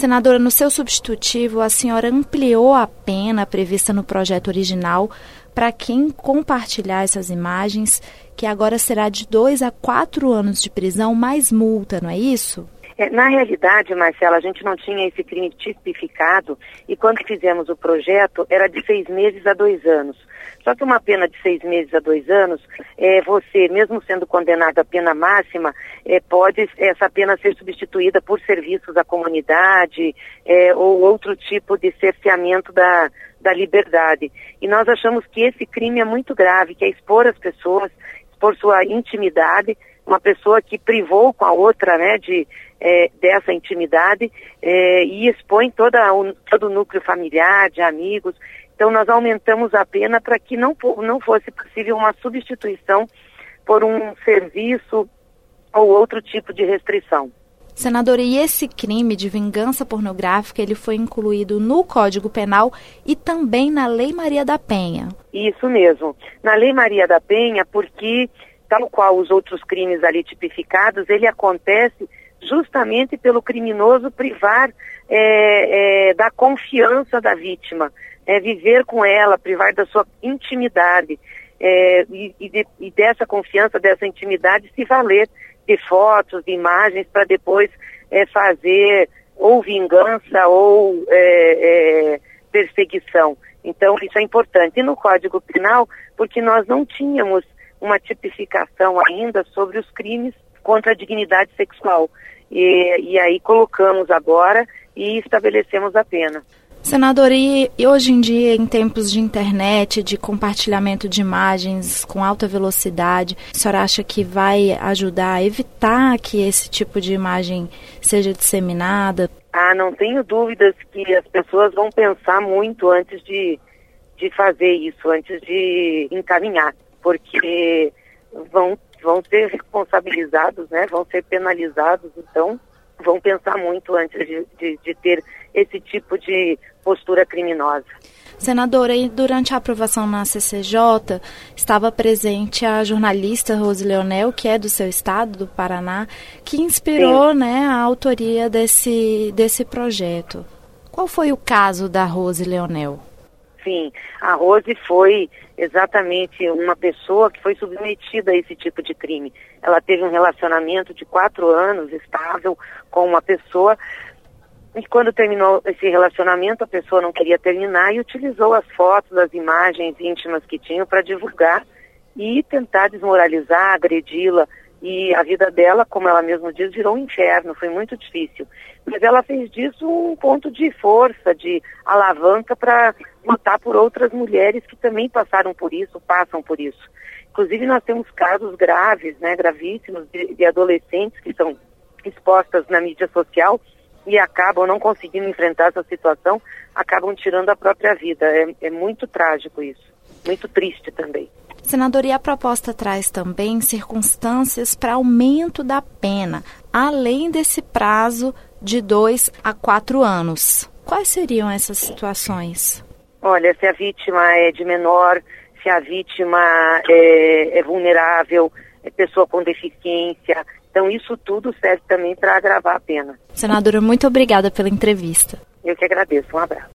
Senadora, no seu substitutivo, a senhora ampliou a pena prevista no projeto original para quem compartilhar essas imagens, que agora será de 2 a 4 anos de prisão mais multa, não é isso? Na realidade, Marcela, a gente não tinha esse crime tipificado e quando fizemos o projeto era de 6 meses a 2 anos. Só que uma pena de 6 meses a 2 anos, você, mesmo sendo condenado à pena máxima, pode essa pena ser substituída por serviços à comunidade ou outro tipo de cerceamento da liberdade. E nós achamos que esse crime é muito grave, que é expor as pessoas, expor sua intimidade, uma pessoa que privou com a outra, né, dessa intimidade e expõe todo o núcleo familiar, de amigos. Então nós aumentamos a pena para que não fosse possível uma substituição por um serviço ou outro tipo de restrição. Senadora, e esse crime de vingança pornográfica, ele foi incluído no Código Penal e também na Lei Maria da Penha? Isso mesmo. Na Lei Maria da Penha, porque, tal qual os outros crimes ali tipificados, ele acontece justamente pelo criminoso privar da confiança da vítima, viver com ela, privar da sua intimidade e dessa confiança, dessa intimidade se valer de fotos, de imagens para depois fazer ou vingança ou perseguição. Então isso é importante. E no Código Penal, porque nós não tínhamos uma tipificação ainda sobre os crimes contra a dignidade sexual. E aí colocamos agora e estabelecemos a pena. Senadora, e hoje em dia, em tempos de internet, de compartilhamento de imagens com alta velocidade, a senhora acha que vai ajudar a evitar que esse tipo de imagem seja disseminada? Não tenho dúvidas que as pessoas vão pensar muito antes de fazer isso, antes de encaminhar, porque vão ser responsabilizados, né? Vão ser penalizados, então vão pensar muito antes de ter esse tipo de postura criminosa. Senadora, e durante a aprovação na CCJ, estava presente a jornalista Rose Leonel, que é do seu estado, do Paraná, que inspirou, né, a autoria desse projeto. Qual foi o caso da Rose Leonel? Sim, a Rose foi exatamente uma pessoa que foi submetida a esse tipo de crime. Ela teve um relacionamento de 4 anos estável com uma pessoa e quando terminou esse relacionamento a pessoa não queria terminar e utilizou as fotos, as imagens íntimas que tinham para divulgar e tentar desmoralizar, agredi-la. E a vida dela, como ela mesma diz, virou um inferno, foi muito difícil. Mas ela fez disso um ponto de força, de alavanca para lutar por outras mulheres que também passaram por isso, passam por isso. Inclusive nós temos casos graves, né, gravíssimos, de adolescentes que são expostas na mídia social e acabam não conseguindo enfrentar essa situação, acabam tirando a própria vida. É muito trágico isso, muito triste também. Senadora, e a proposta traz também circunstâncias para aumento da pena, além desse prazo de 2 a 4 anos. Quais seriam essas situações? Olha, se a vítima é de menor, se a vítima é vulnerável, é pessoa com deficiência. Então isso tudo serve também para agravar a pena. Senadora, muito obrigada pela entrevista. Eu que agradeço. Um abraço.